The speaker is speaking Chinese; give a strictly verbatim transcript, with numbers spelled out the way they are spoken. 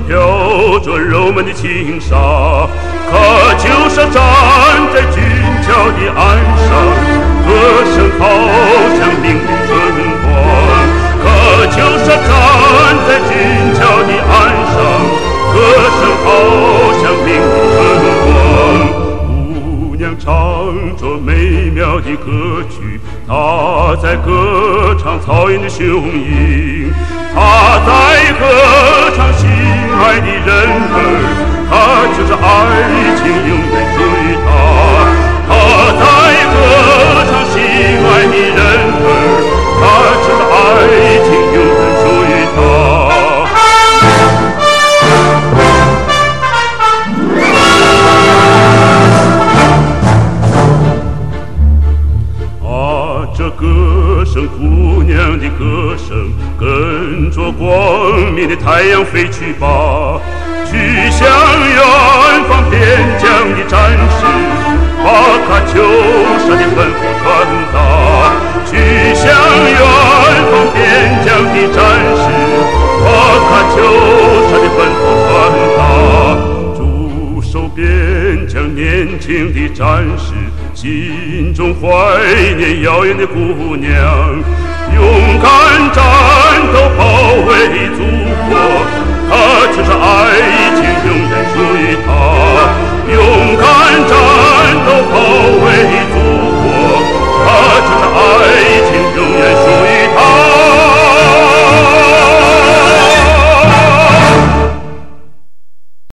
飘着柔闷的轻纱，可就是站在俊俏的岸上，歌声好像明媚春光。可就是站在俊俏的岸上，歌声好像明媚春光。姑娘唱着美妙的歌曲，她在歌唱草原的雄鹰，她在歌唱心爱的人儿，她就是爱情永远属于她。她在歌唱心爱的人儿，她就是爱情永远属于她。啊，这歌声，姑娘的歌声，跟着光明的太阳飞去吧，去向远方边疆的战士，把喀秋莎的吩咐传达。去向远方边疆的战士，把喀秋莎的吩咐传达。驻守边疆年轻的战士，心中怀念遥远的姑娘，勇敢战斗保卫祖国，她就是